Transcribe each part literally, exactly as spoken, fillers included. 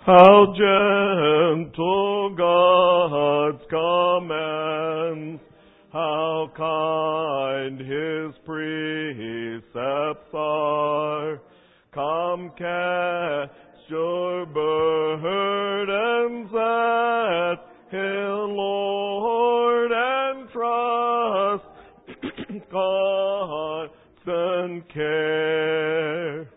How gentle God's commands, how kind His precepts are. Come cast your burdens at His Lord, and trust constant care.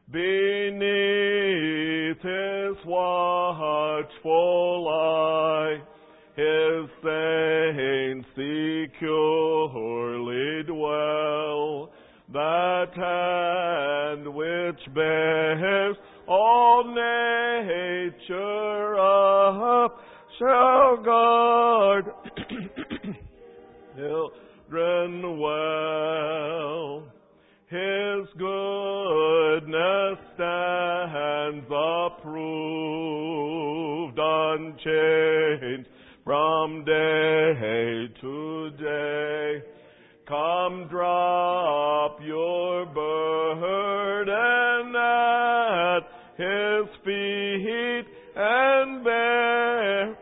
Beneath His watchful eye, His saints securely dwell. That hand which bears all nature up shall guard children well. His goodness stands approved, unchanged from day to day. Come drop your burden at His feet and bear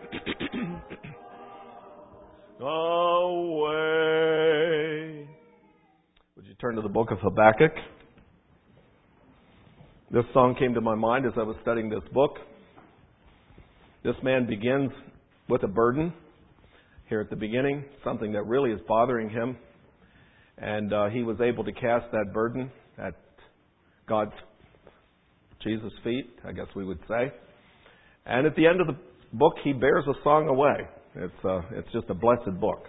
away. Would you turn to the book of Habakkuk? This song came to my mind as I was studying this book. This man begins with a burden here at the beginning, something that really is bothering him. And uh, he was able to cast that burden at God's, Jesus' feet, I guess we would say. And at the end of the book, he bears a song away. It's uh, it's just a blessed book.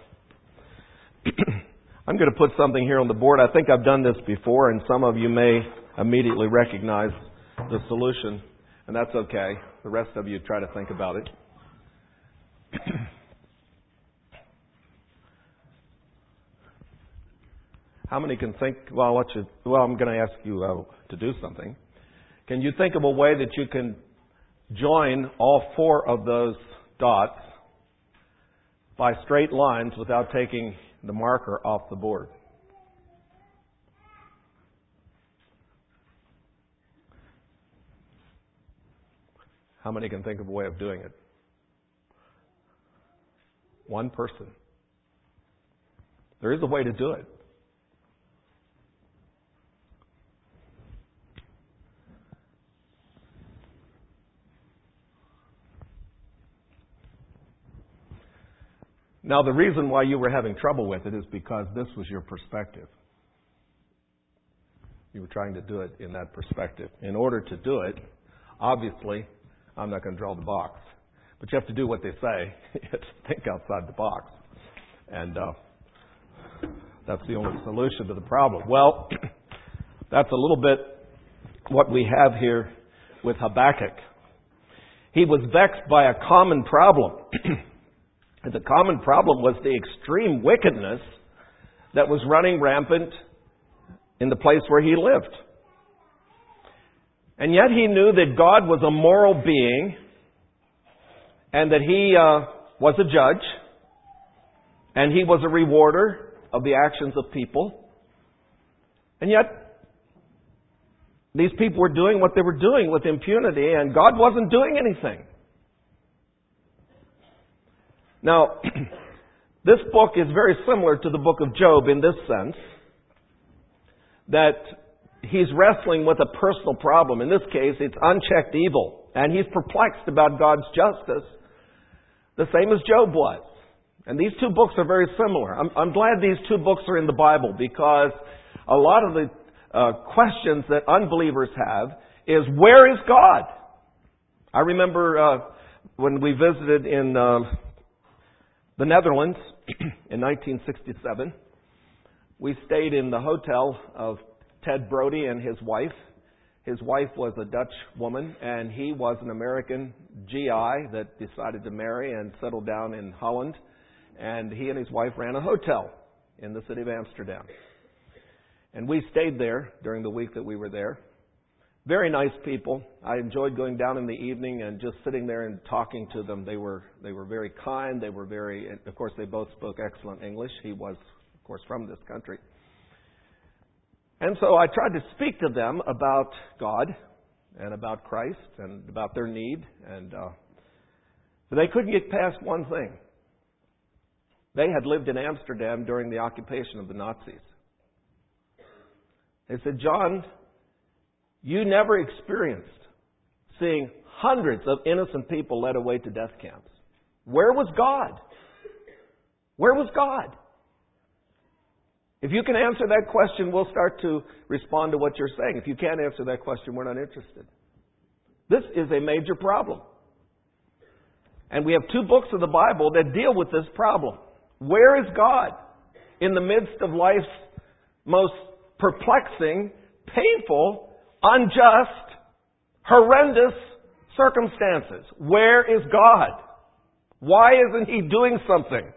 I'm going to put something here on the board. I think I've done this before, and some of you may immediately recognize the solution, and that's okay. The rest of you try to think about it. How many can think, well, I'll let you, well, I'm going to ask you uh, to do something. Can you think of a way that you can join all four of those dots by straight lines without taking the marker off the board? How many can think of a way of doing it? One person. There is a way to do it. Now, the reason why you were having trouble with it is because this was your perspective. You were trying to do it in that perspective. In order to do it, obviously, I'm not going to draw the box. But you have to do what they say. You have to think outside the box. And uh, that's the only solution to the problem. Well, that's a little bit what we have here with Habakkuk. He was vexed by a common problem. The common problem was the extreme wickedness that was running rampant in the place where he lived. And yet he knew that God was a moral being and that He uh, was a judge and He was a rewarder of the actions of people. And yet these people were doing what they were doing with impunity, and God wasn't doing anything. Now, this book is very similar to the book of Job in this sense, that he's wrestling with a personal problem. In this case, it's unchecked evil, and he's perplexed about God's justice, the same as Job was. And these two books are very similar. I'm, I'm glad these two books are in the Bible, because a lot of the uh, questions that unbelievers have is, where is God? I remember uh, when we visited in Uh, the Netherlands in nineteen sixty-seven. We stayed in the hotel of Ted Brody and his wife. His wife was a Dutch woman, and he was an American G I that decided to marry and settle down in Holland. And he and his wife ran a hotel in the city of Amsterdam. And we stayed there during the week that we were there. Very nice people. I enjoyed going down in the evening and just sitting there and talking to them. They were they were very kind. They were very, of course, they both spoke excellent English. He was, of course, from this country. And so I tried to speak to them about God and about Christ and about their need. And uh, but they couldn't get past one thing. They had lived in Amsterdam during the occupation of the Nazis. They said, John, you never experienced seeing hundreds of innocent people led away to death camps. Where was God? Where was God? If you can answer that question, we'll start to respond to what you're saying. If you can't answer that question, we're not interested. This is a major problem. And we have two books of the Bible that deal with this problem. Where is God in the midst of life's most perplexing, painful, unjust, horrendous circumstances? Where is God? Why isn't He doing something?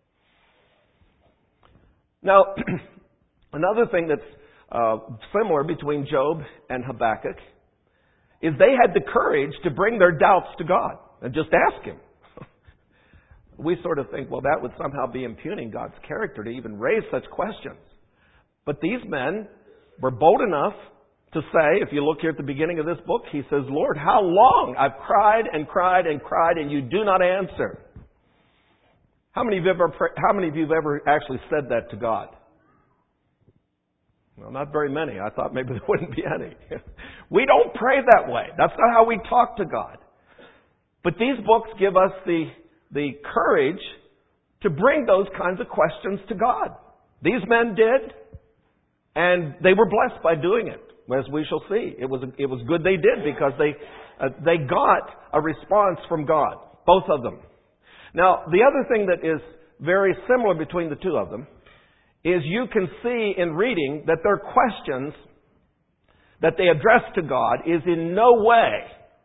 Now, another thing that's uh, similar between Job and Habakkuk is they had the courage to bring their doubts to God and just ask Him. We sort of think, well, that would somehow be impugning God's character to even raise such questions. But these men were bold enough to say, if you look here at the beginning of this book, he says, Lord, how long? I've cried and cried and cried and you do not answer. How many of you have ever, how many of you have ever actually said that to God? Well, not very many. I thought maybe there wouldn't be any. We don't pray that way. That's not how we talk to God. But these books give us the, the courage to bring those kinds of questions to God. These men did, and they were blessed by doing it, as we shall see. It was, it was good they did because they, uh, they got a response from God, both of them. Now, the other thing that is very similar between the two of them is you can see in reading that their questions that they address to God is in no way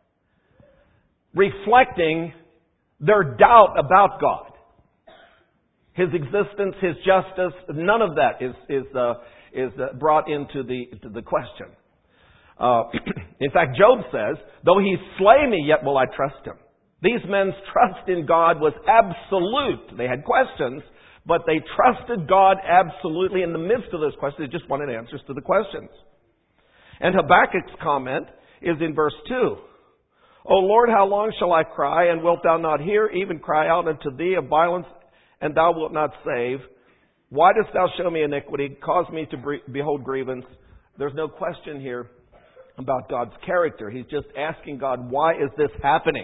reflecting their doubt about God. His existence, His justice, none of that is is uh, is uh, brought into the into the question. Uh, in fact, Job says, though He slay me, yet will I trust Him. These men's trust in God was absolute. They had questions, but they trusted God absolutely. In the midst of those questions, they just wanted answers to the questions. And Habakkuk's comment is in verse two. O Lord, how long shall I cry, and wilt thou not hear? Even cry out unto thee of violence, and thou wilt not save. Why dost thou show me iniquity, cause me to behold grievance? There's no question here about God's character. He's just asking God, why is this happening?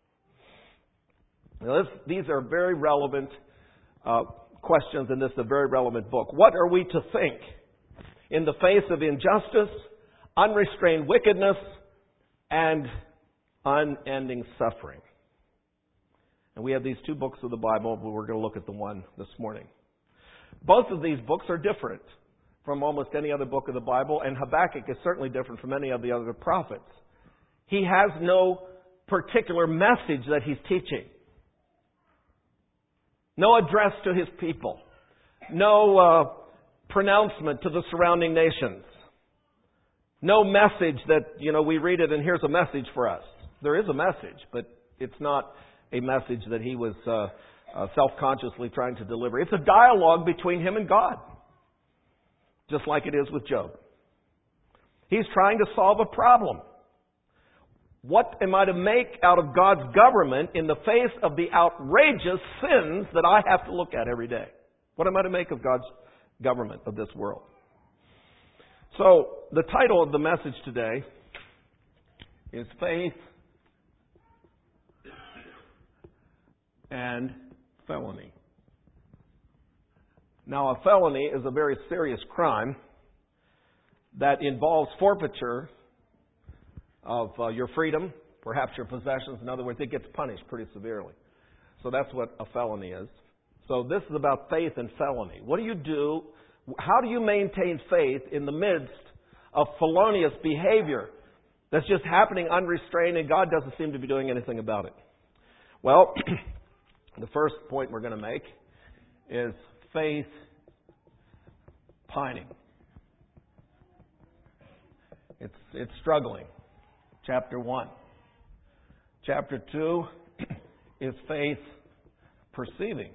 Now, this, these are very relevant uh, questions, and this is a very relevant book. What are we to think in the face of injustice, unrestrained wickedness, and unending suffering? And we have these two books of the Bible, but we're going to look at the one this morning. Both of these books are different from almost any other book of the Bible, and Habakkuk is certainly different from any of the other prophets. He has no particular message that he's teaching. No address to his people. No uh, pronouncement to the surrounding nations. No message that, you know, we read it and here's a message for us. There is a message, but it's not a message that he was uh, uh, self-consciously trying to deliver. It's a dialogue between him and God, just like it is with Job. He's trying to solve a problem. What am I to make out of God's government in the face of the outrageous sins that I have to look at every day? What am I to make of God's government of this world? So, the title of the message today is Faith and Felony. Now, a felony is a very serious crime that involves forfeiture of uh, your freedom, perhaps your possessions. In other words, it gets punished pretty severely. So that's what a felony is. So this is about faith and felony. What do you do? How do you maintain faith in the midst of felonious behavior that's just happening unrestrained and God doesn't seem to be doing anything about it? Well, the first point we're going to make is faith pining. It's, it's struggling. Chapter one. Chapter two is faith perceiving.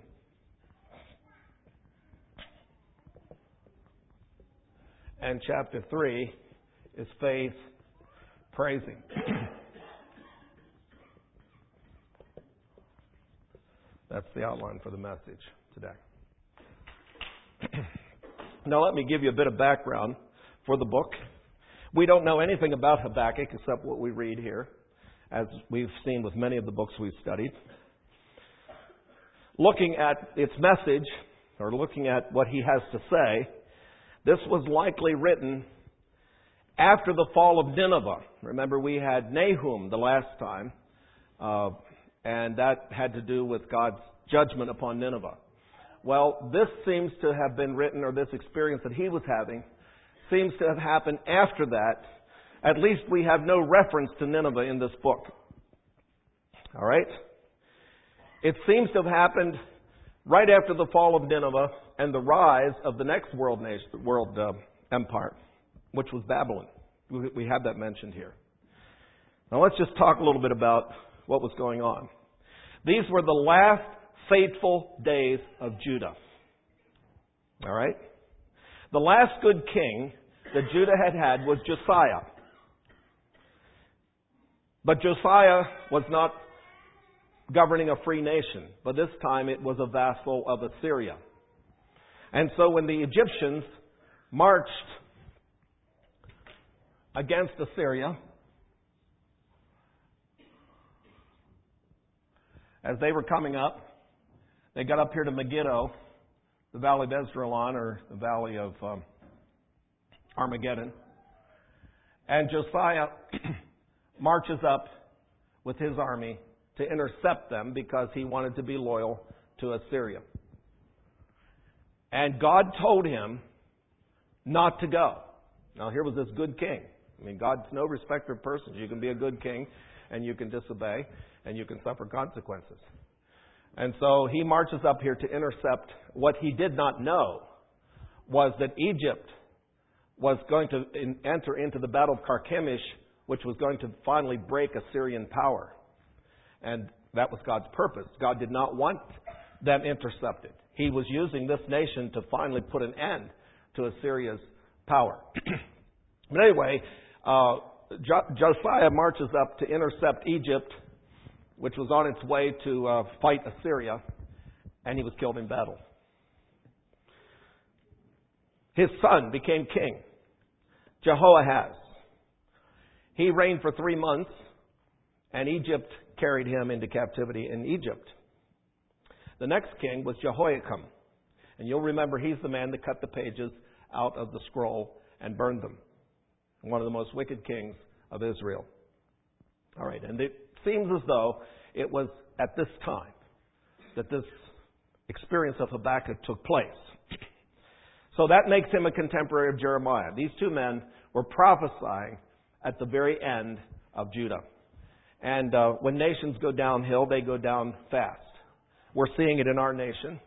And chapter three is faith Praise Him. That's the outline for the message today. Now let me give you a bit of background for the book. We don't know anything about Habakkuk except what we read here, as we've seen with many of the books we've studied. Looking at its message, or looking at what he has to say, this was likely written after the fall of Nineveh. Remember, we had Nahum the last time, uh, and that had to do with God's judgment upon Nineveh. Well, this seems to have been written, or this experience that he was having, seems to have happened after that. At least we have no reference to Nineveh in this book. All right? It seems to have happened right after the fall of Nineveh and the rise of the next world nation, world uh, empire, which was Babylon. We, we have that mentioned here. Now let's just talk a little bit about what was going on. These were the last fateful days of Judah. All right? The last good king that Judah had had was Josiah. But Josiah was not governing a free nation, but this time it was a vassal of Assyria. And so when the Egyptians marched against Assyria, as they were coming up, they got up here to Megiddo, the Valley of Esdraelon, or the Valley of um, Armageddon. And Josiah marches up with his army to intercept them because he wanted to be loyal to Assyria. And God told him not to go. Now, here was this good king. I mean, God's no respecter of persons. You can be a good king, and you can disobey, and you can suffer consequences. And so he marches up here to intercept. What he did not know was that Egypt was going to enter into the Battle of Carchemish, which was going to finally break Assyrian power. And that was God's purpose. God did not want them intercepted. He was using this nation to finally put an end to Assyria's power. But anyway, uh, jo- Josiah marches up to intercept Egypt, which was on its way to uh, fight Assyria, and he was killed in battle. His son became king, Jehoahaz. He reigned for three months, and Egypt carried him into captivity in Egypt. The next king was Jehoiakim. And you'll remember he's the man that cut the pages out of the scroll and burned them. One of the most wicked kings of Israel. All right, and it seems as though it was at this time that this experience of Habakkuk took place. So that makes him a contemporary of Jeremiah. These two men were prophesying at the very end of Judah. And uh, when nations go downhill, they go down fast. We're seeing it in our nation.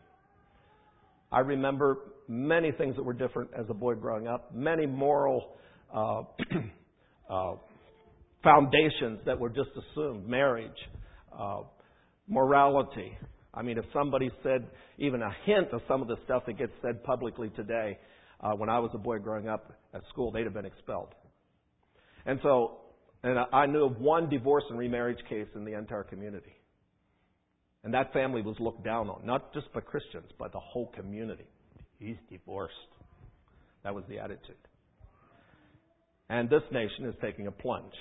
I remember many things that were different as a boy growing up. Many moral uh, uh, foundations that were just assumed. Marriage, uh, morality. I mean, if somebody said even a hint of some of the stuff that gets said publicly today, uh, when I was a boy growing up at school, they'd have been expelled. And so, and I knew of one divorce and remarriage case in the entire community. And that family was looked down on, not just by Christians, but the whole community. He's divorced. That was the attitude. And this nation is taking a plunge.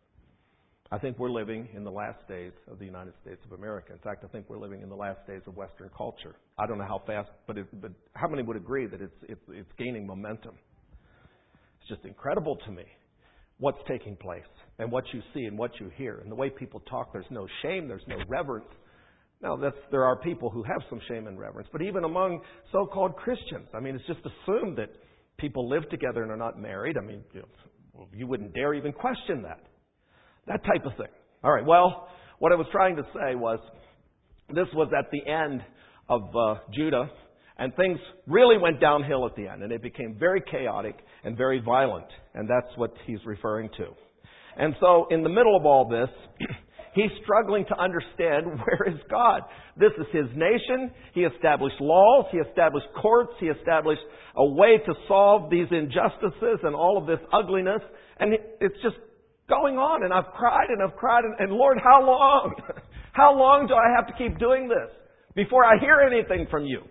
I think we're living in the last days of the United States of America. In fact, I think we're living in the last days of Western culture. I don't know how fast, but, it, but how many would agree that it's, it's, it's gaining momentum? It's just incredible to me what's taking place and what you see and what you hear. And the way people talk, there's no shame, there's no reverence. Now, that's, there are people who have some shame and reverence, but even among so-called Christians, I mean, it's just assumed that people live together and are not married. I mean, you know, you wouldn't dare even question that. That type of thing. All right, well, what I was trying to say was this was at the end of uh, Judah, and things really went downhill at the end, and it became very chaotic and very violent, and that's what he's referring to. And so in the middle of all this, he's struggling to understand where is God. This is his nation. He established laws. He established courts. He established a way to solve these injustices and all of this ugliness. And it's just going on, and I've cried and I've cried, and, and Lord, how long? How long do I have to keep doing this before I hear anything from you?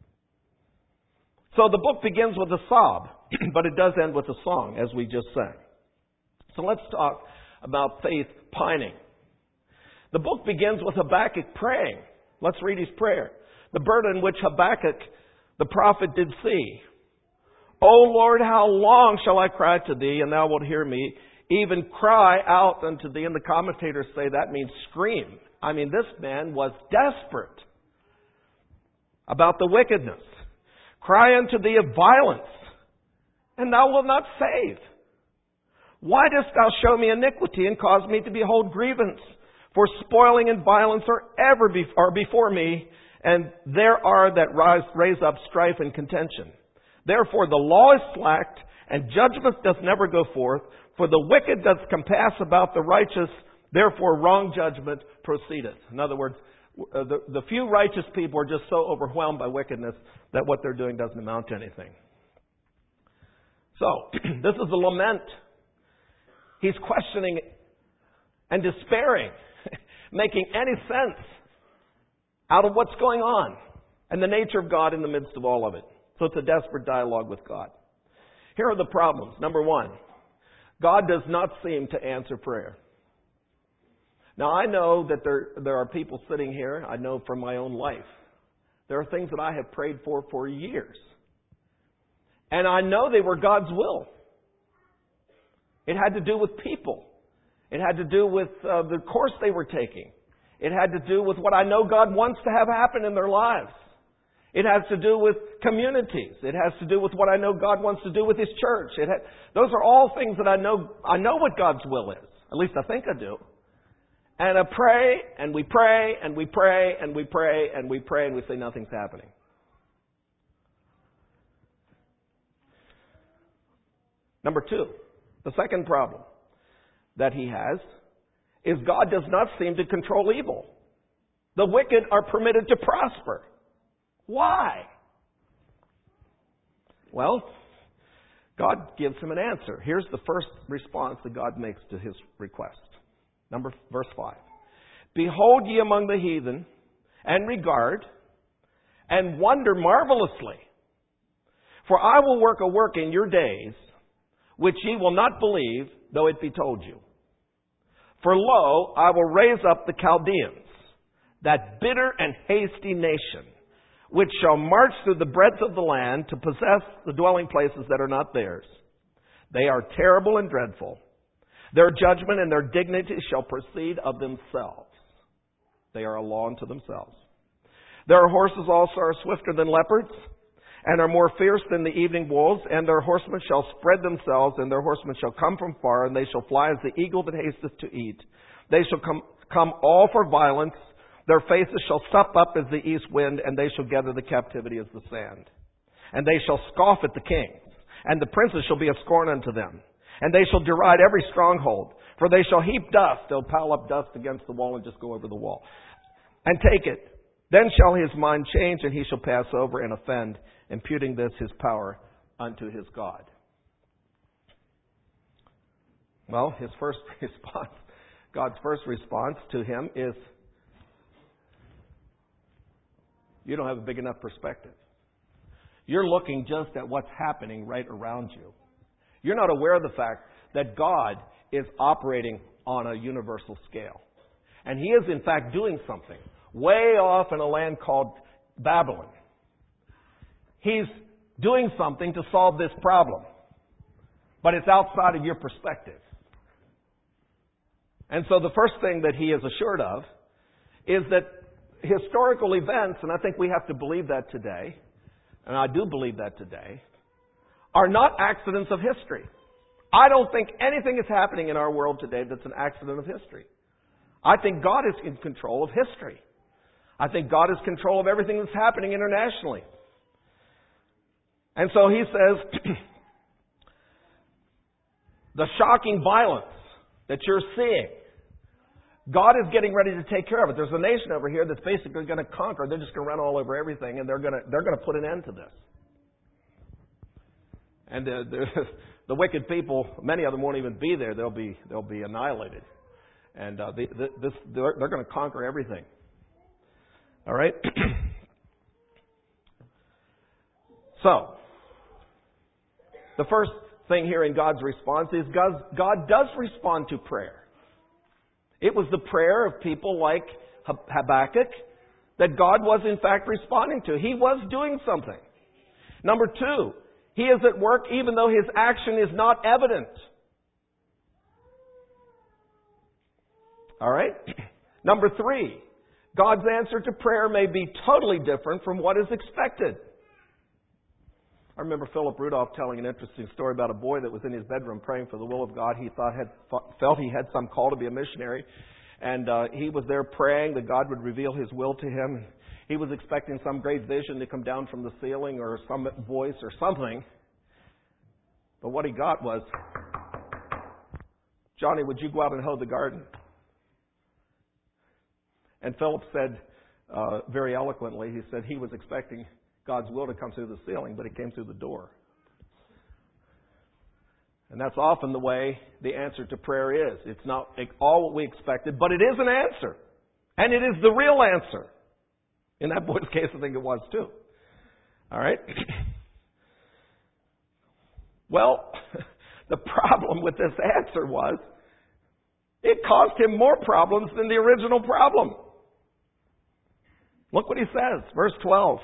So the book begins with a sob, but it does end with a song, as we just sang. So let's talk about faith pining. The book begins with Habakkuk praying. Let's read his prayer. The burden which Habakkuk, the prophet, did see. O Lord, how long shall I cry to thee, and thou wilt hear me? Even cry out unto thee. And the commentators say that means scream. I mean, this man was desperate about the wickedness. Cry unto thee of violence, and thou wilt not save. Why dost thou show me iniquity and cause me to behold grievance? For spoiling and violence are ever be- are before me, and there are that rise, raise up strife and contention. Therefore the law is slacked, and judgment doth never go forth. For the wicked doth compass about the righteous, therefore wrong judgment proceedeth. In other words, Uh, the, the few righteous people are just so overwhelmed by wickedness that what they're doing doesn't amount to anything. So, this is a lament. He's questioning and despairing, making any sense out of what's going on and the nature of God in the midst of all of it. So it's a desperate dialogue with God. Here are the problems. Number one, God does not seem to answer prayer. Now, I know that there, there are people sitting here, I know from my own life, there are things that I have prayed for for years. And I know they were God's will. It had to do with people. It had to do with uh, the course they were taking. It had to do with what I know God wants to have happen in their lives. It has to do with communities. It has to do with what I know God wants to do with His church. It ha- those are all things that I know, I know what God's will is. At least I think I do. And I pray, and we pray, and we pray, and we pray, and we pray, and we say nothing's happening. Number two, the second problem that he has is God does not seem to control evil. The wicked are permitted to prosper. Why? Well, God gives him an answer. Here's the first response that God makes to his request. Number, verse five. Behold ye among the heathen, and regard, and wonder marvelously. For I will work a work in your days, which ye will not believe, though it be told you. For lo, I will raise up the Chaldeans, that bitter and hasty nation, which shall march through the breadth of the land to possess the dwelling places that are not theirs. They are terrible and dreadful. Their judgment and their dignity shall proceed of themselves. They are a law unto themselves. Their horses also are swifter than leopards, and are more fierce than the evening wolves, and their horsemen shall spread themselves, and their horsemen shall come from far, and they shall fly as the eagle that hasteth to eat. They shall come, come all for violence. Their faces shall sup up as the east wind, and they shall gather the captivity as the sand. And they shall scoff at the kings, and the princes shall be a scorn unto them. And they shall deride every stronghold, for they shall heap dust. They'll pile up dust against the wall and just go over the wall. And take it. Then shall his mind change, and he shall pass over and offend, imputing this his power unto his God. Well, his first response, God's first response to him is, you don't have a big enough perspective. You're looking just at what's happening right around you. You're not aware of the fact that God is operating on a universal scale. And He is in fact doing something way off in a land called Babylon. He's doing something to solve this problem. But it's outside of your perspective. And so the first thing that he is assured of is that historical events, and I think we have to believe that today, and I do believe that today, are not accidents of history. I don't think anything is happening in our world today that's an accident of history. I think God is in control of history. I think God is in control of everything that's happening internationally. And so he says, the shocking violence that you're seeing, God is getting ready to take care of it. There's a nation over here that's basically going to conquer. They're just going to run all over everything, and they're going to they're going to put an end to this. And uh, the wicked people, many of them won't even be there. They'll be they'll be annihilated, and uh, the, the, this they're, they're going to conquer everything. All right. So, the first thing here in God's response is God, God does respond to prayer. It was the prayer of people like Habakkuk that God was in fact responding to. He was doing something. Number two, He is at work even though His action is not evident. All right? Number three, God's answer to prayer may be totally different from what is expected. I remember Philip Rudolph telling an interesting story about a boy that was in his bedroom praying for the will of God. He thought had felt he had some call to be a missionary. And uh, he was there praying that God would reveal His will to him. He was expecting some great vision to come down from the ceiling or some voice or something. But what he got was, "Johnny, would you go out and hoe the garden?" And Philip said, uh, very eloquently, he said he was expecting God's will to come through the ceiling, but it came through the door. And that's often the way the answer to prayer is. It's not all what we expected, but it is an answer. And it is the real answer. In that boy's case, I think it was too. All right? Well, the problem with this answer was it caused him more problems than the original problem. Look what he says, verse twelve.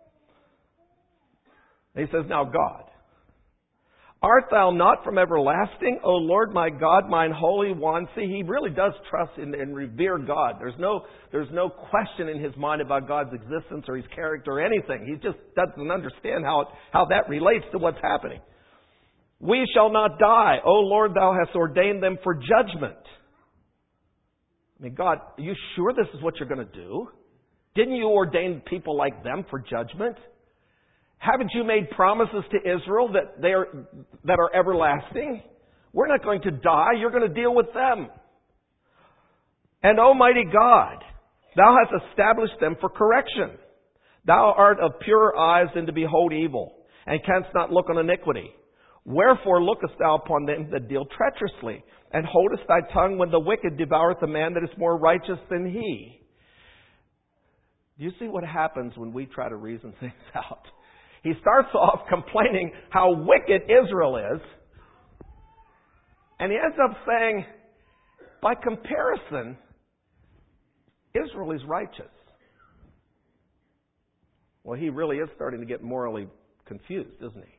He says, "Now God, art thou not from everlasting, O Lord my God, mine Holy One?" See, he really does trust in and revere God. There's no, there's no question in his mind about God's existence or His character or anything. He just doesn't understand how, it, how that relates to what's happening. "We shall not die. O Lord, thou hast ordained them for judgment." I mean, God, are you sure this is what you're going to do? Didn't you ordain people like them for judgment? Haven't you made promises to Israel that they are that are everlasting? We're not going to die. You're going to deal with them. "And Almighty God, thou hast established them for correction. Thou art of purer eyes than to behold evil, and canst not look on iniquity. Wherefore lookest thou upon them that deal treacherously, and holdest thy tongue when the wicked devoureth a man that is more righteous than he?" Do you see what happens when we try to reason things out? He starts off complaining how wicked Israel is. And he ends up saying, by comparison, Israel is righteous. Well, he really is starting to get morally confused, isn't he?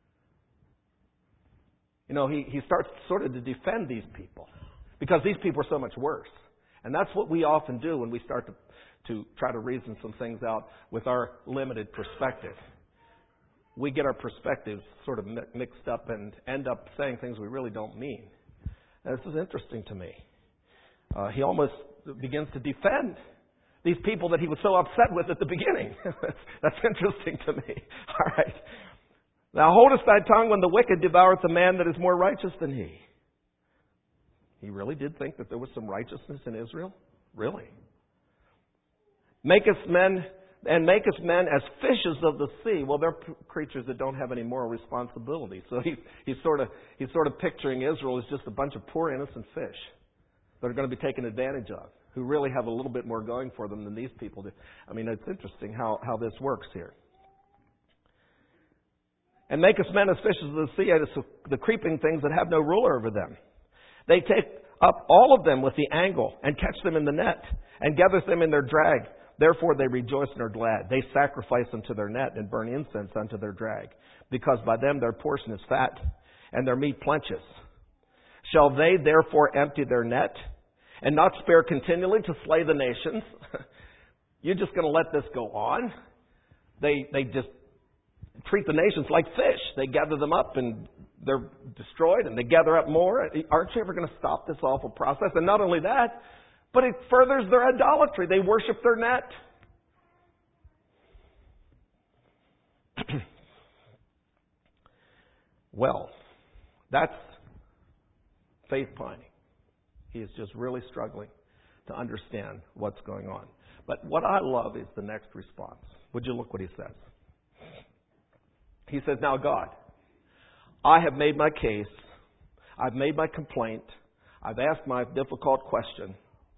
You know, he, he starts sort of to defend these people because these people are so much worse. And that's what we often do when we start to, to try to reason some things out with our limited perspective. We get our perspectives sort of mixed up and end up saying things we really don't mean. And this is interesting to me. Uh, he almost begins to defend these people that he was so upset with at the beginning. that's, that's interesting to me. All right. "Thou holdest thy tongue when the wicked devoureth a man that is more righteous than he." He really did think that there was some righteousness in Israel? Really? "Makest men... and makest men as fishes of the sea." Well, they're p- creatures that don't have any moral responsibility. So he, he's sort of he's sort of picturing Israel as just a bunch of poor innocent fish that are going to be taken advantage of, who really have a little bit more going for them than these people do. I mean, it's interesting how, how this works here. "And makest men as fishes of the sea, as the creeping things that have no ruler over them. They take up all of them with the angle, and catch them in the net, and gathers them in their drag. Therefore they rejoice and are glad. They sacrifice unto their net, and burn incense unto their drag, because by them their portion is fat, and their meat plenteous. Shall they therefore empty their net, and not spare continually to slay the nations?" You're just going to let this go on? They they just treat the nations like fish. They gather them up and they're destroyed, and they gather up more. Aren't you ever going to stop this awful process? And not only that, but it furthers their idolatry. They worship their net. Well, that's faith pining. He is just really struggling to understand what's going on. But what I love is the next response. Would you look what he says? He says, "Now God, I have made my case. I've made my complaint. I've asked my difficult question.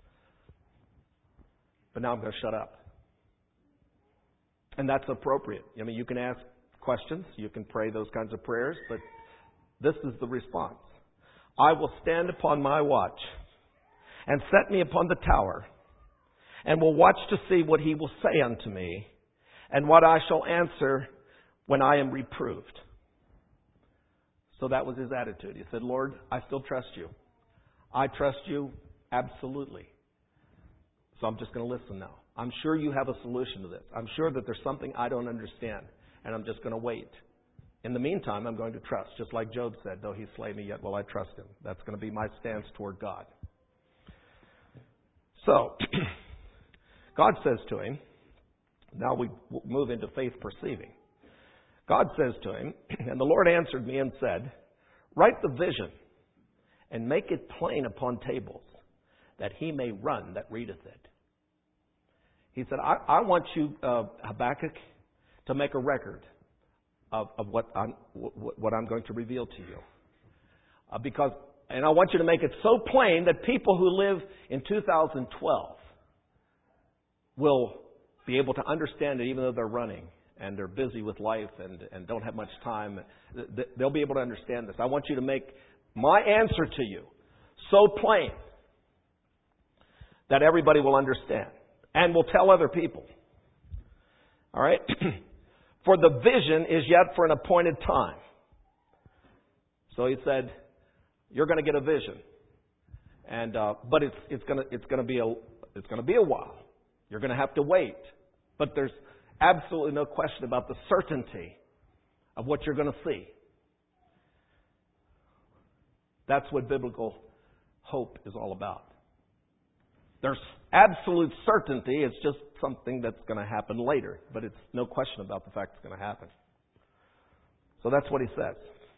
But now I'm going to shut up. And that's appropriate. I mean, you can ask questions. You can pray those kinds of prayers. But this is the response. I will stand upon my watch and set me upon the tower, and will watch to see what he will say unto me, and what I shall answer when I am reproved. So that was his attitude. He said, Lord, I still trust you. I trust you absolutely. So I'm just going to listen now. I'm sure you have a solution to this. I'm sure that there's something I don't understand, and I'm just going to wait. In the meantime, I'm going to trust. Just like Job said, though he slay me, yet will I trust him. That's going to be my stance toward God. So, God says to him, now we move into faith perceiving. God says to him, and the Lord answered me and said, write the vision and make it plain upon tables, that he may run that readeth it. He said, I, I want you, uh, Habakkuk, to make a record of, of what, I'm, what I'm going to reveal to you. Uh, because, and I want you to make it so plain that people who live in two thousand twelve will be able to understand it even though they're running and they're busy with life and, and don't have much time. They'll be able to understand this. I want you to make my answer to you so plain that everybody will understand and will tell other people. All right? For the vision is yet for an appointed time. So he said, you're going to get a vision. And uh, but it's it's going to it's going to be a it's going to be a while. You're going to have to wait. But there's absolutely no question about the certainty of what you're going to see. That's what biblical hope is all about. There's absolute certainty. It's just something that's going to happen later. But it's no question about the fact it's going to happen. So that's what he says.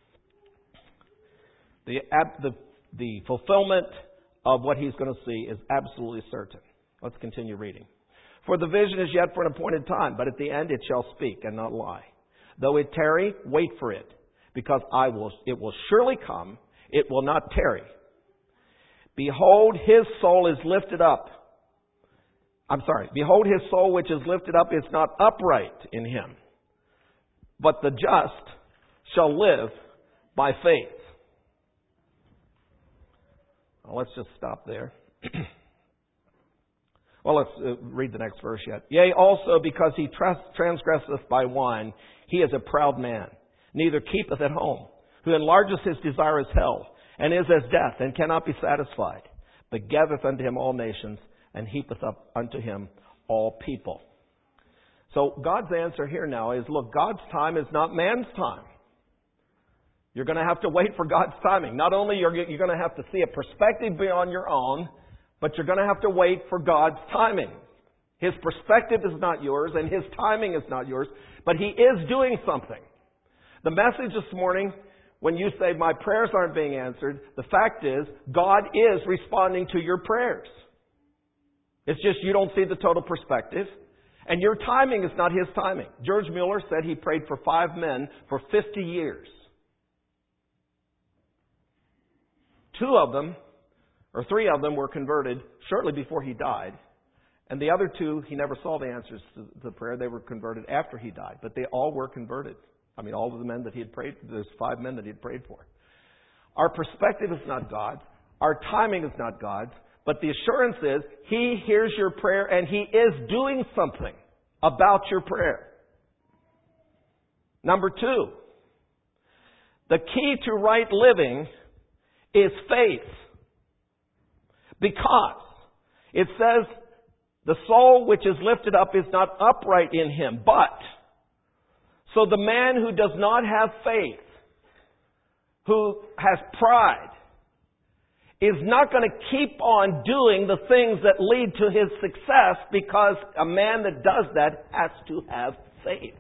The, the, the fulfillment of what he's going to see is absolutely certain. Let's continue reading. For the vision is yet for an appointed time, but at the end it shall speak and not lie. Though it tarry, wait for it, because I will. It will surely come. It will not tarry. Behold, his soul is lifted up. I'm sorry. Behold, his soul which is lifted up is not upright in him, but the just shall live by faith. Well, let's just stop there. Well, let's uh, read the next verse yet. Yea, also because he trans- transgresseth by wine, he is a proud man, neither keepeth at home, who enlargeth his desire as hell, and is as death, and cannot be satisfied, but gathereth unto him all nations, and heapeth up unto him all people. So God's answer here now is, look, God's time is not man's time. You're going to have to wait for God's timing. Not only are you going to have to see a perspective beyond your own, but you're going to have to wait for God's timing. His perspective is not yours, and His timing is not yours, but He is doing something. The message this morning, when you say, my prayers aren't being answered, the fact is, God is responding to your prayers. It's just you don't see the total perspective, and your timing is not His timing. George Mueller said he prayed for five men for fifty years. Two of them, or three of them, were converted shortly before he died. And the other two, he never saw the answers to the prayer. They were converted after he died. But they all were converted. I mean, all of the men that he had prayed for, there's five men that he had prayed for. Our perspective is not God's. Our timing is not God's. But the assurance is, He hears your prayer and He is doing something about your prayer. Number two, the key to right living is faith. Because it says, the soul which is lifted up is not upright in him, but. So the man who does not have faith, who has pride, is not going to keep on doing the things that lead to his success, because a man that does that has to have faith.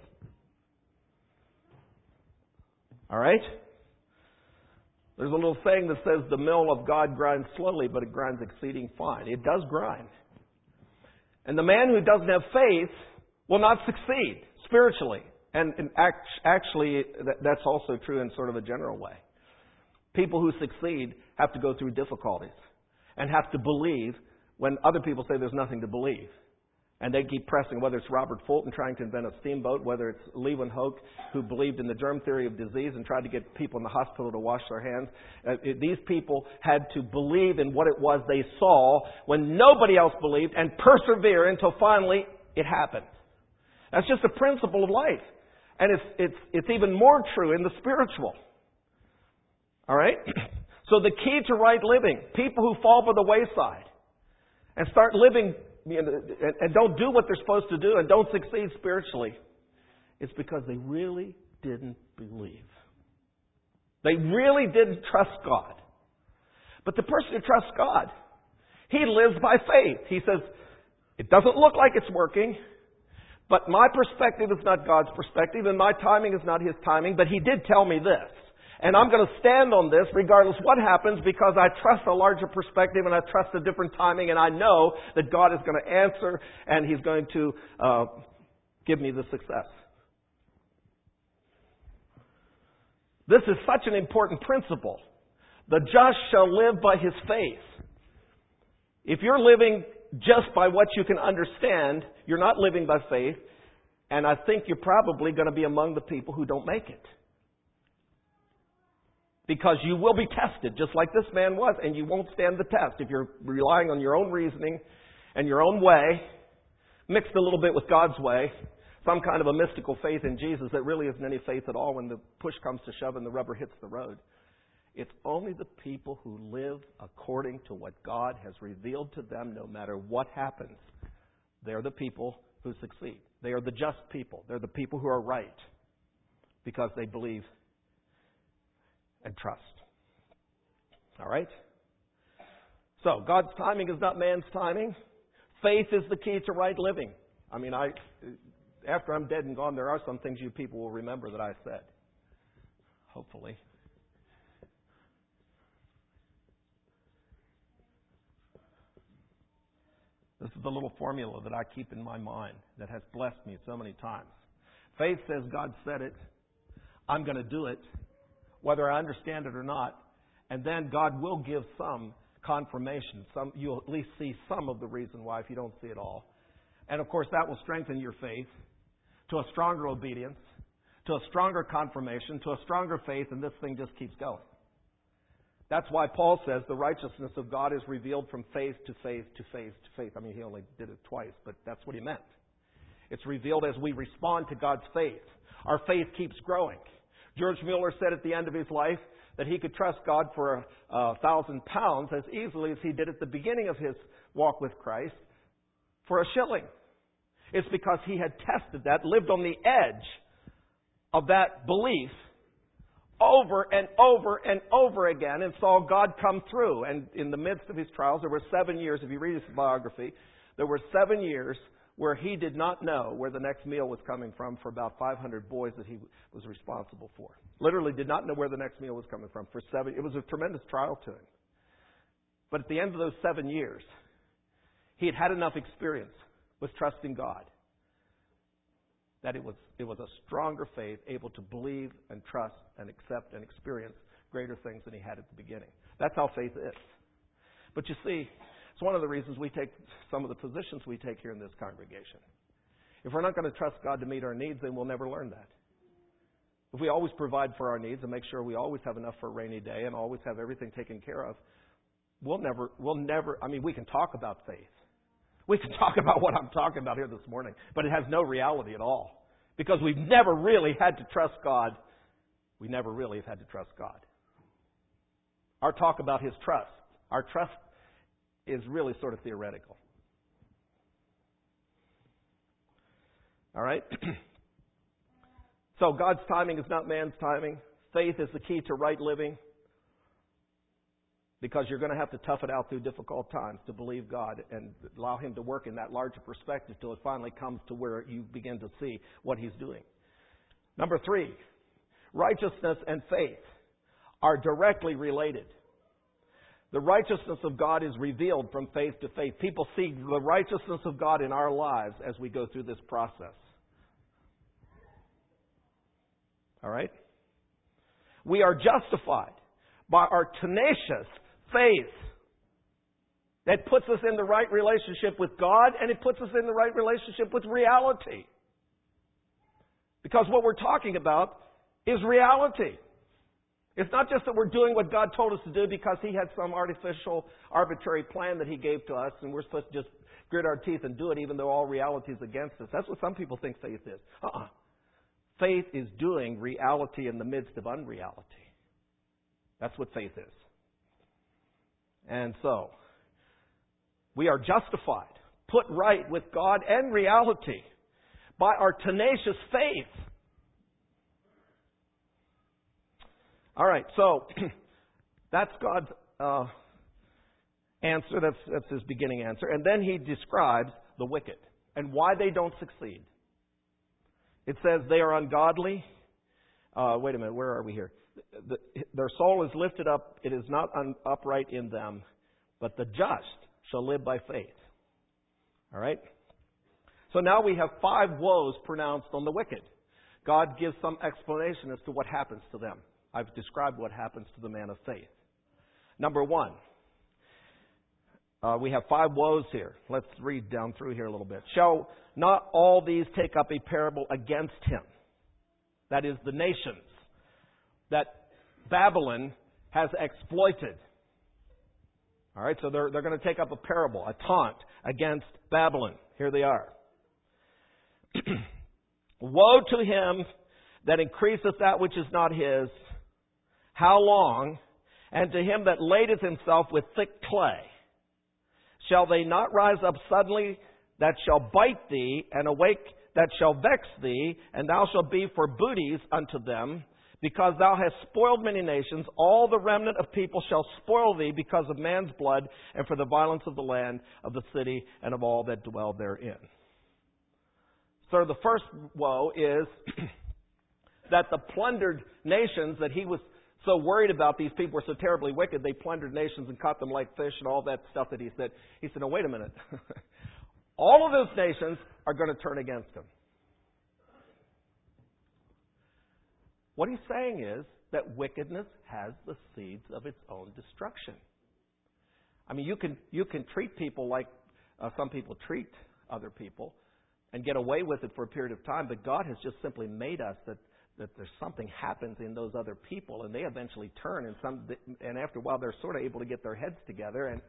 All right? There's a little saying that says the mill of God grinds slowly, but it grinds exceeding fine. It does grind. And the man who doesn't have faith will not succeed spiritually. And, and act, actually, that, that's also true in sort of a general way. People who succeed have to go through difficulties and have to believe when other people say there's nothing to believe. And they keep pressing, whether it's Robert Fulton trying to invent a steamboat, whether it's Leeuwenhoek who believed in the germ theory of disease and tried to get people in the hospital to wash their hands. Uh, it, these people had to believe in what it was they saw when nobody else believed and persevere until finally it happened. That's just a principle of life. And it's, it's, it's even more true in the spiritual. All right? So the key to right living, people who fall by the wayside and start living you know, and, and don't do what they're supposed to do and don't succeed spiritually, it's because they really didn't believe. They really didn't trust God. But the person who trusts God, he lives by faith. He says, it doesn't look like it's working, but my perspective is not God's perspective, and my timing is not His timing, but He did tell me this. And I'm going to stand on this regardless what happens because I trust a larger perspective and I trust a different timing, and I know that God is going to answer and He's going to uh, give me the success. This is such an important principle. The just shall live by his faith. If you're living just by what you can understand, you're not living by faith, and I think you're probably going to be among the people who don't make it. Because you will be tested, just like this man was, and you won't stand the test if you're relying on your own reasoning and your own way, mixed a little bit with God's way, some kind of a mystical faith in Jesus that really isn't any faith at all when the push comes to shove and the rubber hits the road. It's only the people who live according to what God has revealed to them, no matter what happens. They're the people who succeed. They are the just people. They're the people who are right because they believe and trust. All right? So, God's timing is not man's timing. Faith is the key to right living. I mean, I, after I'm dead and gone, there are some things you people will remember that I said. Hopefully. This is the little formula that I keep in my mind that has blessed me so many times. Faith says God said it. I'm going to do it, whether I understand it or not. And then God will give some confirmation. Some, you'll at least see some of the reason why if you don't see it all. And of course that will strengthen your faith to a stronger obedience, to a stronger confirmation, to a stronger faith, and this thing just keeps going. That's why Paul says the righteousness of God is revealed from faith to faith to faith to faith. I mean, he only did it twice, but that's what he meant. It's revealed as we respond to God's faith. Our faith keeps growing. George Mueller said at the end of his life that he could trust God for a, a thousand pounds as easily as he did at the beginning of his walk with Christ for a shilling. It's because he had tested that, lived on the edge of that belief over and over and over again, and saw God come through. And in the midst of his trials, there were seven years, if you read his biography, there were seven years where he did not know where the next meal was coming from for about five hundred boys that he was responsible for. Literally did not know where the next meal was coming from for seven. It was a tremendous trial to him. But at the end of those seven years, he had had enough experience with trusting God that it was it was a stronger faith, able to believe and trust and accept and experience greater things than he had at the beginning. That's how faith is. But you see, it's one of the reasons we take some of the positions we take here in this congregation. If we're not going to trust God to meet our needs, then we'll never learn that. If we always provide for our needs and make sure we always have enough for a rainy day and always have everything taken care of, we'll never, we'll never, I mean, we can talk about faith. We can talk about what I'm talking about here this morning, but it has no reality at all. Because we've never really had to trust God. We never really have had to trust God. Our talk about His trust, our trust is really sort of theoretical. All right? So God's timing is not man's timing. Faith is the key to right living. Because you're going to have to tough it out through difficult times to believe God and allow Him to work in that larger perspective till it finally comes to where you begin to see what He's doing. Number three, righteousness and faith are directly related. The righteousness of God is revealed from faith to faith. People see the righteousness of God in our lives as we go through this process. All right? We are justified by our tenacious faith that puts us in the right relationship with God, and it puts us in the right relationship with reality. Because what we're talking about is reality. It's not just that we're doing what God told us to do because He had some artificial, arbitrary plan that He gave to us, and we're supposed to just grit our teeth and do it even though all reality is against us. That's what some people think faith is. Uh-uh. Faith is doing reality in the midst of unreality. That's what faith is. And so, we are justified, put right with God and reality by our tenacious faith. All right, so that's God's uh, answer. That's, that's His beginning answer. And then He describes the wicked and why they don't succeed. It says they are ungodly. Uh, wait a minute, where are we here? The, their soul is lifted up. It is not un, upright in them, but the just shall live by faith. All right? So now we have five woes pronounced on the wicked. God gives some explanation as to what happens to them. I've described what happens to the man of faith. Number one, uh, we have five woes here. Let's read down through here a little bit. Shall not all these take up a parable against him? That is, the nations that Babylon has exploited. All right, so they're, they're going to take up a parable, a taunt against Babylon. Here they are. Woe to him that increaseth that which is not his. How long? And to him that ladeth himself with thick clay. Shall they not rise up suddenly that shall bite thee, and awake that shall vex thee, and thou shalt be for booties unto them? Because thou hast spoiled many nations, all the remnant of people shall spoil thee because of man's blood, and for the violence of the land, of the city, and of all that dwell therein. So the first woe is that the plundered nations that he was so worried about, these people were so terribly wicked, they plundered nations and caught them like fish and all that stuff that he said. He said, no, wait a minute. All of those nations are going to turn against him. What he's saying is that wickedness has the seeds of its own destruction. I mean, you can you can treat people like uh, some people treat other people and get away with it for a period of time, but God has just simply made us that, that there's something happens in those other people, and they eventually turn, and some and after a while they're sort of able to get their heads together. And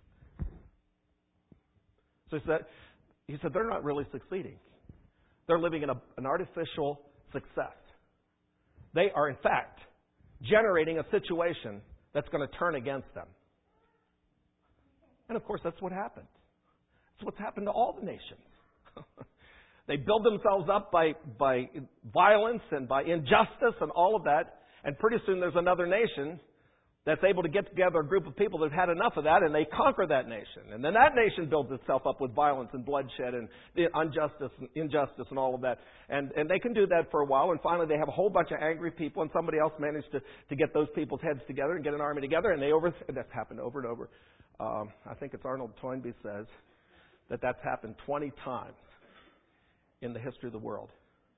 so he said, he said they're not really succeeding. They're living in a, an artificial success. They are, in fact, generating a situation that's going to turn against them. And, of course, that's what happened. That's what's happened to all the nations. They build themselves up by, by violence and by injustice and all of that, and pretty soon there's another nation that's able to get together a group of people that have had enough of that, and they conquer that nation. And then that nation builds itself up with violence and bloodshed and injustice and injustice and all of that. And and they can do that for a while, and finally they have a whole bunch of angry people, and somebody else managed to, to get those people's heads together and get an army together, and they over that's happened over and over. Um, I think it's Arnold Toynbee says that that's happened twenty times in the history of the world.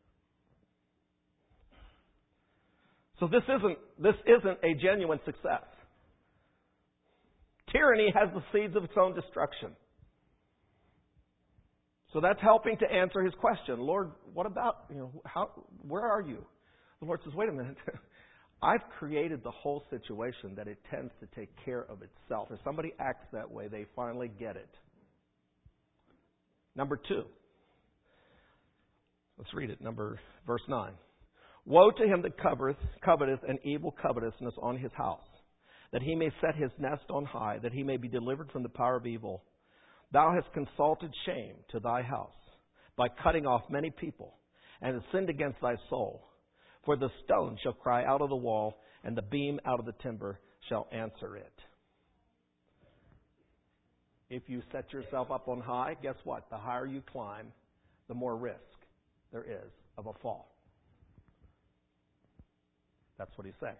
So this isn't this isn't a genuine success. Tyranny has the seeds of its own destruction. So that's helping to answer his question. Lord, what about, you know, how where are you? The Lord says, wait a minute. I've created the whole situation that it tends to take care of itself. If somebody acts that way, they finally get it. Number two. Let's read it. Number verse nine. Woe to him that coveteth, coveteth an evil covetousness on his house, that he may set his nest on high, that he may be delivered from the power of evil. Thou hast consulted shame to thy house by cutting off many people, and hast sinned against thy soul. For the stone shall cry out of the wall, and the beam out of the timber shall answer it. If you set yourself up on high, guess what? The higher you climb, the more risk there is of a fall. That's what he's saying.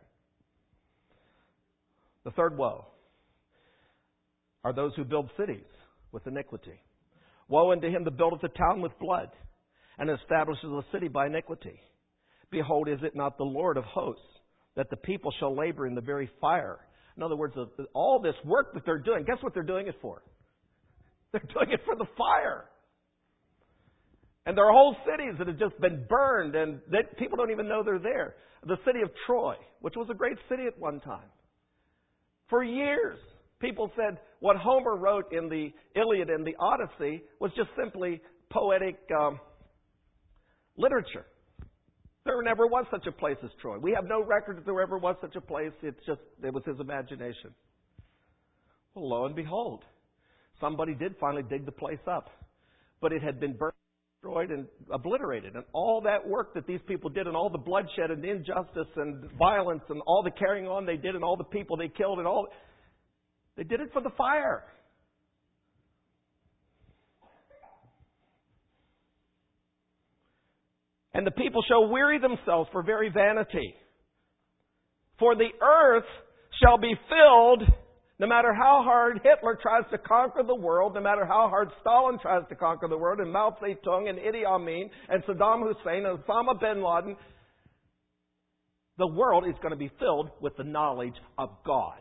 The third woe are those who build cities with iniquity. Woe unto him that buildeth a town with blood, and establishes a city by iniquity. Behold, is it not the Lord of hosts, that the people shall labor in the very fire? In other words, all this work that they're doing, guess what they're doing it for? They're doing it for the fire. And there are whole cities that have just been burned, and they, people don't even know they're there. The city of Troy, which was a great city at one time. For years, people said what Homer wrote in the Iliad and the Odyssey was just simply poetic um, literature. There never was such a place as Troy. We have no record that there ever was such a place. It's just, it was his imagination. Well, lo and behold, somebody did finally dig the place up. But it had been burned, destroyed, and obliterated. And all that work that these people did, and all the bloodshed and injustice and violence and all the carrying on they did, and all the people they killed, and all, they did it for the fire. And the people shall weary themselves for very vanity. For the earth shall be filled, no matter how hard Hitler tries to conquer the world, no matter how hard Stalin tries to conquer the world, and Mao Zedong and Idi Amin and Saddam Hussein and Osama bin Laden, the world is going to be filled with the knowledge of God.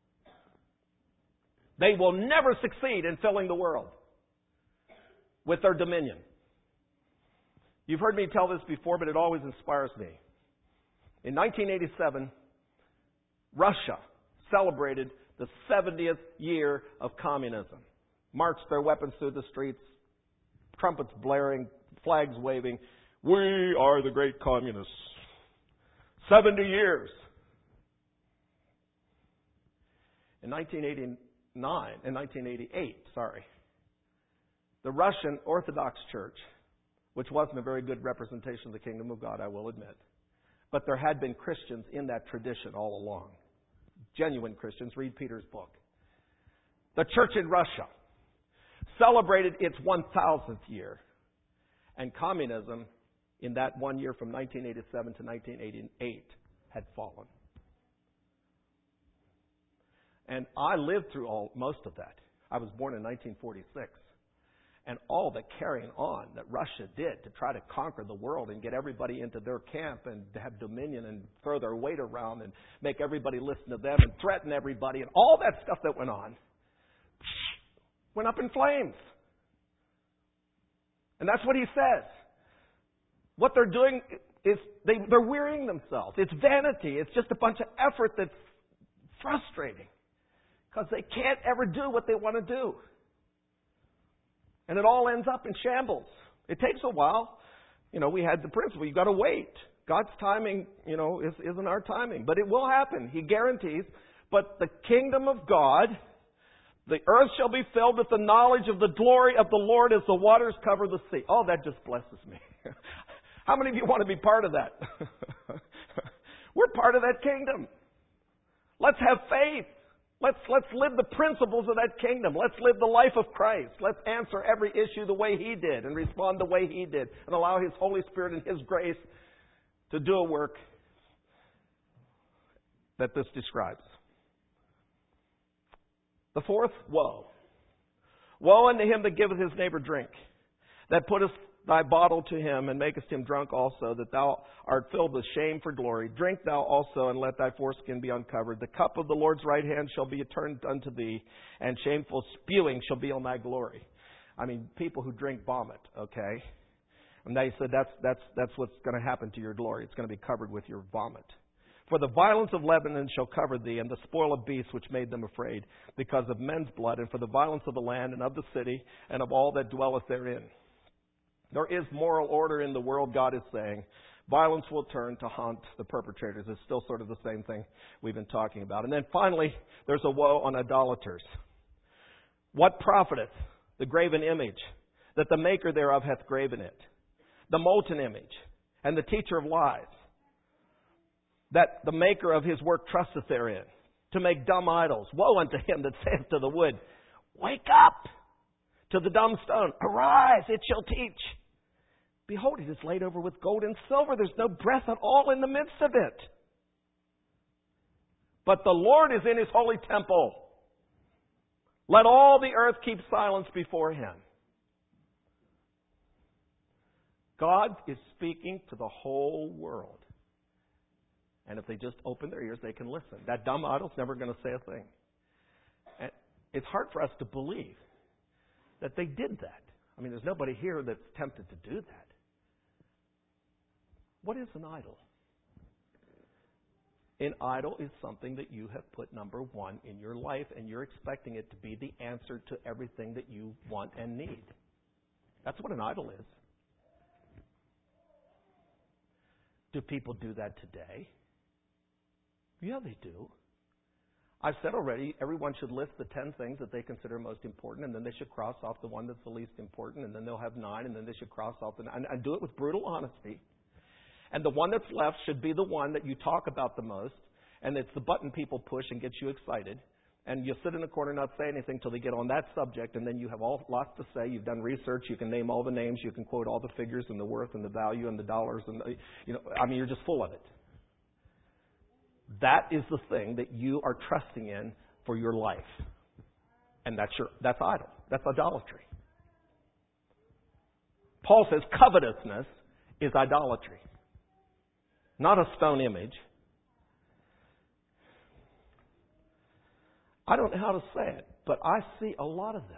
They will never succeed in filling the world with their dominion. You've heard me tell this before, but it always inspires me. In nineteen eighty-seven, Russia celebrated the seventieth year of communism. Marched their weapons through the streets, trumpets blaring, flags waving. We are the great communists. seventy years. In nineteen eighty-nine, in nineteen eighty-eight, sorry, the Russian Orthodox Church, which wasn't a very good representation of the kingdom of God, I will admit. But there had been Christians in that tradition all along. Genuine Christians. Read Peter's book. The church in Russia celebrated its one thousandth year. And communism, in that one year from nineteen eighty-seven to nineteen eighty-eight, had fallen. And I lived through all most of that. I was born in nineteen forty-six. And all the carrying on that Russia did to try to conquer the world and get everybody into their camp and to have dominion and throw their weight around and make everybody listen to them and threaten everybody and all that stuff that went on went up in flames. And that's what he says. What they're doing is they, they're wearying themselves. It's vanity. It's just a bunch of effort that's frustrating because they can't ever do what they want to do. And it all ends up in shambles. It takes a while. You know, we had the principle, you've got to wait. God's timing, you know, is, isn't our timing. But it will happen. He guarantees. But the kingdom of God, the earth shall be filled with the knowledge of the glory of the Lord as the waters cover the sea. Oh, that just blesses me. How many of you want to be part of that? We're part of that kingdom. Let's have faith. Let's, let's live the principles of that kingdom. Let's live the life of Christ. Let's answer every issue the way He did and respond the way He did and allow His Holy Spirit and His grace to do a work that this describes. The fourth, woe. Woe unto him that giveth his neighbor drink, that putteth thy bottle to him, and makest him drunk also, that thou art filled with shame for glory. Drink thou also, and let thy foreskin be uncovered. The cup of the Lord's right hand shall be turned unto thee, and shameful spewing shall be on thy glory. I mean, people who drink vomit, okay? And they said that's, that's, that's what's going to happen to your glory. It's going to be covered with your vomit. For the violence of Lebanon shall cover thee, and the spoil of beasts which made them afraid, because of men's blood, and for the violence of the land, and of the city, and of all that dwelleth therein. There is moral order in the world, God is saying. Violence will turn to haunt the perpetrators. It's still sort of the same thing we've been talking about. And then finally, there's a woe on idolaters. What profiteth the graven image, that the maker thereof hath graven it? The molten image, and the teacher of lies, that the maker of his work trusteth therein, to make dumb idols. Woe unto him that saith to the wood, wake up! To the dumb stone, arise, it shall teach. Behold, it is laid over with gold and silver. There's no breath at all in the midst of it. But the Lord is in His holy temple. Let all the earth keep silence before Him. God is speaking to the whole world. And if they just open their ears, they can listen. That dumb idol's never going to say a thing. And it's hard for us to believe that they did that. I mean, there's nobody here that's tempted to do that. What is an idol? An idol is something that you have put number one in your life, and you're expecting it to be the answer to everything that you want and need. That's what an idol is. Do people do that today? Yeah, they do. I've said already, everyone should list the ten things that they consider most important, and then they should cross off the one that's the least important, and then they'll have nine, and then they should cross off the nine. And do it with brutal honesty. And the one that's left should be the one that you talk about the most, and it's the button people push and gets you excited. And you sit in a corner and not say anything until they get on that subject, and then you have all lots to say. You've done research. You can name all the names. You can quote all the figures and the worth and the value and the dollars. And the, you know, I mean, you're just full of it. That is the thing that you are trusting in for your life. And that's your that's idol. That's idolatry. Paul says covetousness is idolatry. Not a stone image. I don't know how to say it, but I see a lot of this.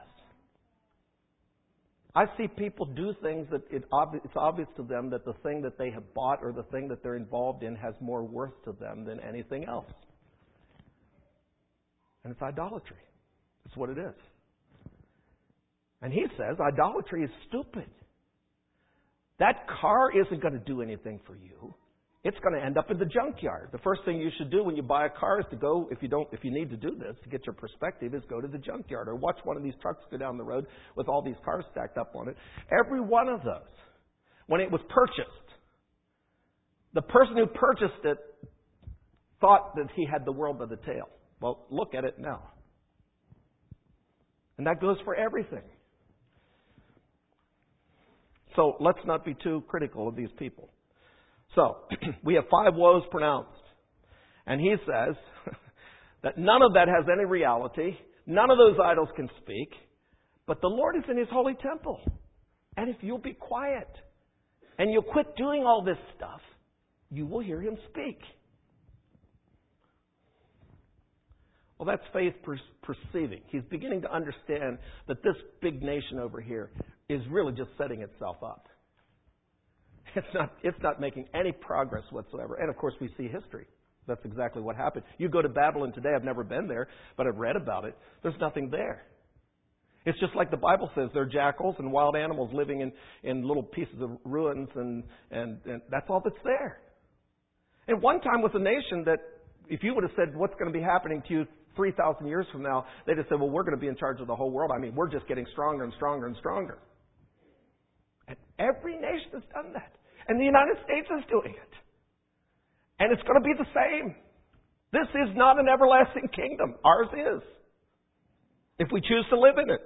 I see people do things that it ob- it's obvious to them that the thing that they have bought or the thing that they're involved in has more worth to them than anything else. And it's idolatry. That's what it is. And he says idolatry is stupid. That car isn't going to do anything for you. It's going to end up in the junkyard. The first thing you should do when you buy a car is to go, if you don't, if you need to do this to get your perspective, is go to the junkyard or watch one of these trucks go down the road with all these cars stacked up on it. Every one of those, when it was purchased, the person who purchased it thought that he had the world by the tail. Well, look at it now. And that goes for everything. So let's not be too critical of these people. So, we have five woes pronounced. And he says that none of that has any reality. None of those idols can speak. But the Lord is in His holy temple. And if you'll be quiet and you'll quit doing all this stuff, you will hear Him speak. Well, that's faith per- perceiving. He's beginning to understand that this big nation over here is really just setting itself up. It's not, it's not making any progress whatsoever. And, of course, we see history. That's exactly what happened. You go to Babylon today. I've never been there, but I've read about it. There's nothing there. It's just like the Bible says. There are jackals and wild animals living in, in little pieces of ruins, and, and, and that's all that's there. And one time was a nation that, if you would have said, what's going to be happening to you three thousand years from now, they'd have said, well, we're going to be in charge of the whole world. I mean, we're just getting stronger and stronger and stronger. And every nation has done that. And the United States is doing it. And it's going to be the same. This is not an everlasting kingdom. Ours is. If we choose to live in it.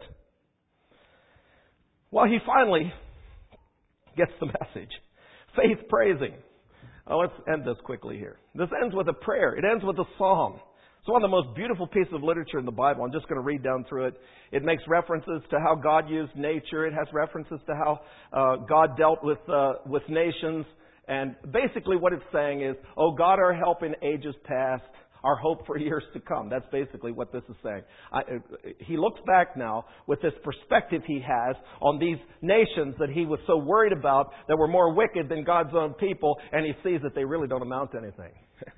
Well, he finally gets the message. Faith praising. Oh, let's end this quickly here. This ends with a prayer. It ends with a psalm. It's one of the most beautiful pieces of literature in the Bible. I'm just going to read down through it. It makes references to how God used nature. It has references to how uh, God dealt with uh, with nations. And basically what it's saying is, oh, God, our help in ages past, our hope for years to come. That's basically what this is saying. I, he looks back now with this perspective he has on these nations that he was so worried about that were more wicked than God's own people, and he sees that they really don't amount to anything.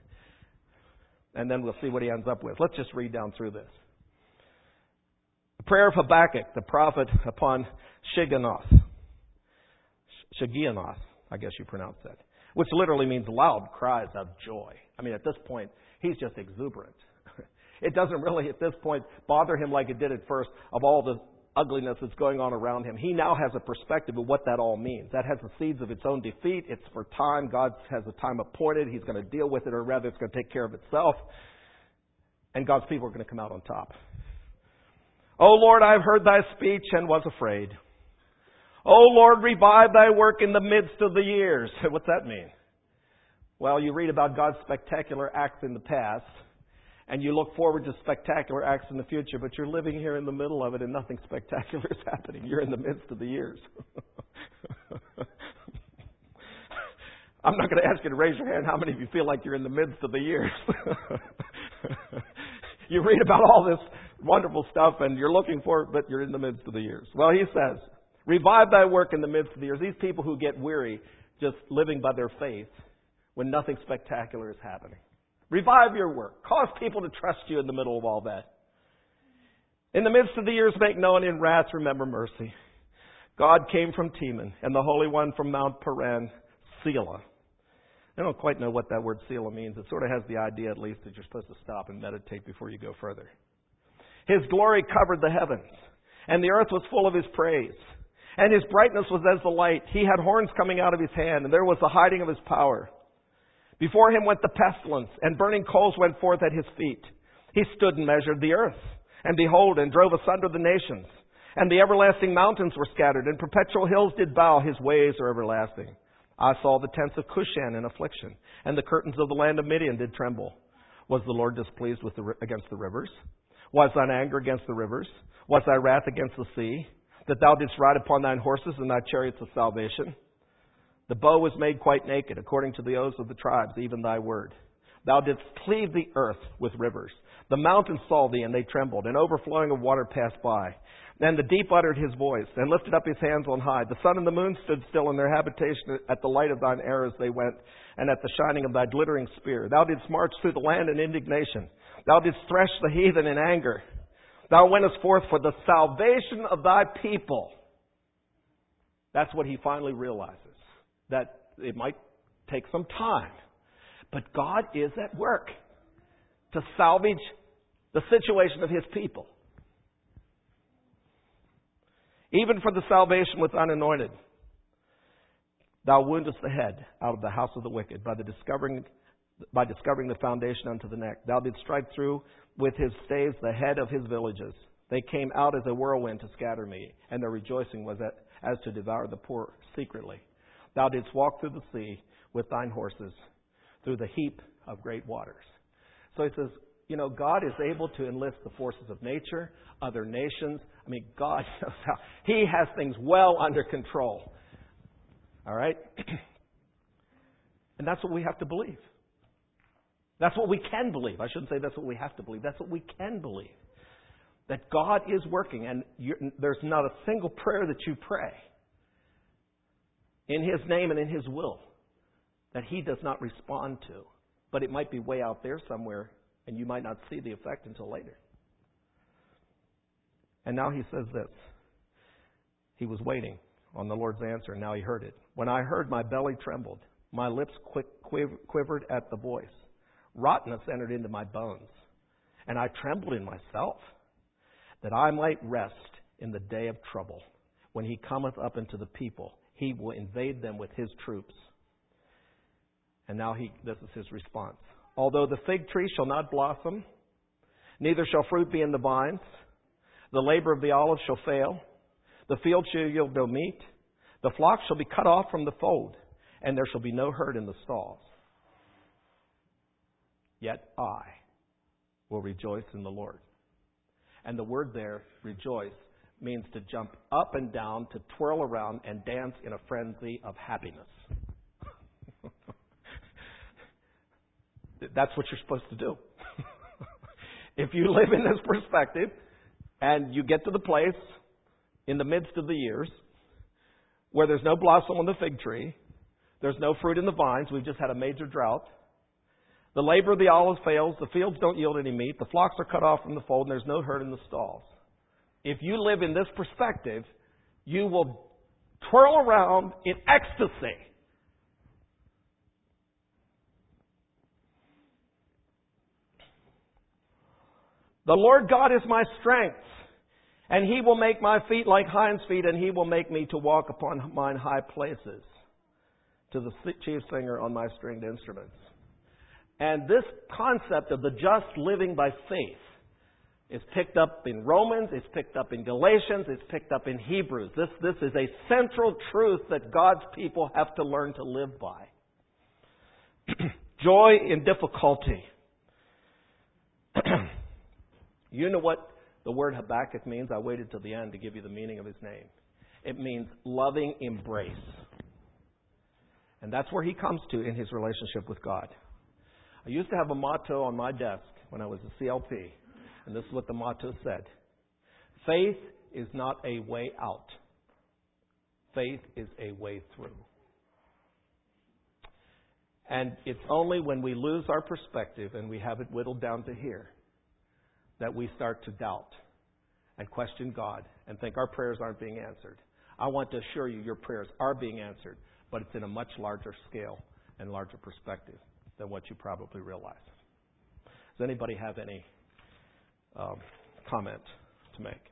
And then we'll see what he ends up with. Let's just read down through this. The prayer of Habakkuk, the prophet upon Shigionoth. Shigionoth, I guess you pronounce that. Which literally means loud cries of joy. I mean, at this point, he's just exuberant. It doesn't really, at this point, bother him like it did at first of all the ugliness that's going on around him. He now has a perspective of what that all means. That has the seeds of its own defeat. It's for time. God has a time appointed. He's going to deal with it, or rather it's going to take care of itself. And God's people are going to come out on top. O Lord, I have heard thy speech and was afraid. O Lord, revive thy work in the midst of the years. What's that mean? Well, you read about God's spectacular acts in the past, and you look forward to spectacular acts in the future, but you're living here in the middle of it and nothing spectacular is happening. You're in the midst of the years. I'm not going to ask you to raise your hand how many of you feel like you're in the midst of the years. You read about all this wonderful stuff and you're looking for it, but you're in the midst of the years. Well, he says, revive thy work in the midst of the years. These people who get weary just living by their faith when nothing spectacular is happening. Revive your work. Cause people to trust you in the middle of all that. In the midst of the years, make known in wrath, remember mercy. God came from Teman, and the Holy One from Mount Paran, Selah. I don't quite know what that word Selah means. It sort of has the idea, at least, that you're supposed to stop and meditate before you go further. His glory covered the heavens, and the earth was full of His praise. And His brightness was as the light. He had horns coming out of His hand, and there was the hiding of His power. Before Him went the pestilence, and burning coals went forth at His feet. He stood and measured the earth, and behold, and drove asunder the nations. And the everlasting mountains were scattered, and perpetual hills did bow. His ways are everlasting. I saw the tents of Cushan in affliction, and the curtains of the land of Midian did tremble. Was the Lord displeased with the, against the rivers? Was thine anger against the rivers? Was thy wrath against the sea? That thou didst ride upon thine horses and thy chariots of salvation? The bow was made quite naked, according to the oaths of the tribes, even thy word. Thou didst cleave the earth with rivers. The mountains saw thee, and they trembled, and overflowing of water passed by. Then the deep uttered his voice, and lifted up his hands on high. The sun and the moon stood still in their habitation. At the light of thine arrows they went, and at the shining of thy glittering spear. Thou didst march through the land in indignation. Thou didst thresh the heathen in anger. Thou wentest forth for the salvation of thy people. That's what he finally realizes. That it might take some time. But God is at work to salvage the situation of His people. Even for the salvation with unanointed. Thou woundest the head out of the house of the wicked by the discovering by discovering the foundation unto the neck. Thou didst strike through with his staves the head of his villages. They came out as a whirlwind to scatter me, and their rejoicing was at, as to devour the poor secretly. Thou didst walk through the sea with thine horses, through the heap of great waters. So he says, you know, God is able to enlist the forces of nature, other nations. I mean, God knows how. He has things well under control. All right? And that's what we have to believe. That's what we can believe. I shouldn't say that's what we have to believe. That's what we can believe. That God is working, and you're, there's not a single prayer that you pray in His name and in His will that He does not respond to. But it might be way out there somewhere, and you might not see the effect until later. And now he says this. He was waiting on the Lord's answer, and now he heard it. When I heard, my belly trembled. My lips quick, quivered at the voice. Rottenness entered into my bones, and I trembled in myself, that I might rest in the day of trouble. When He cometh up into the people, He will invade them with His troops. And now he, this is his response. Although the fig tree shall not blossom, neither shall fruit be in the vines, the labor of the olive shall fail, the field shall yield no meat, the flock shall be cut off from the fold, and there shall be no herd in the stalls. Yet I will rejoice in the Lord. And the word there, rejoice, means to jump up and down, to twirl around and dance in a frenzy of happiness. That's what you're supposed to do. If you live in this perspective and you get to the place in the midst of the years where there's no blossom on the fig tree, there's no fruit in the vines, we've just had a major drought, the labor of the olive fails, the fields don't yield any meat, the flocks are cut off from the fold, and there's no herd in the stalls. If you live in this perspective, you will twirl around in ecstasy. The Lord God is my strength, and He will make my feet like hinds' feet, and He will make me to walk upon mine high places. To the chief singer on my stringed instruments. And this concept of the just living by faith is picked up in Romans, it's picked up in Galatians, it's picked up in Hebrews. This, this is a central truth that God's people have to learn to live by. Joy in difficulty. You know what the word Habakkuk means? I waited till the end to give you the meaning of his name. It means loving embrace. And that's where he comes to in his relationship with God. I used to have a motto on my desk when I was a C L P, and this is what the motto said. Faith is not a way out. Faith is a way through. And it's only when we lose our perspective and we have it whittled down to here that we start to doubt and question God and think our prayers aren't being answered. I want to assure you your prayers are being answered, but it's in a much larger scale and larger perspective than what you probably realize. Does anybody have any um, comment to make?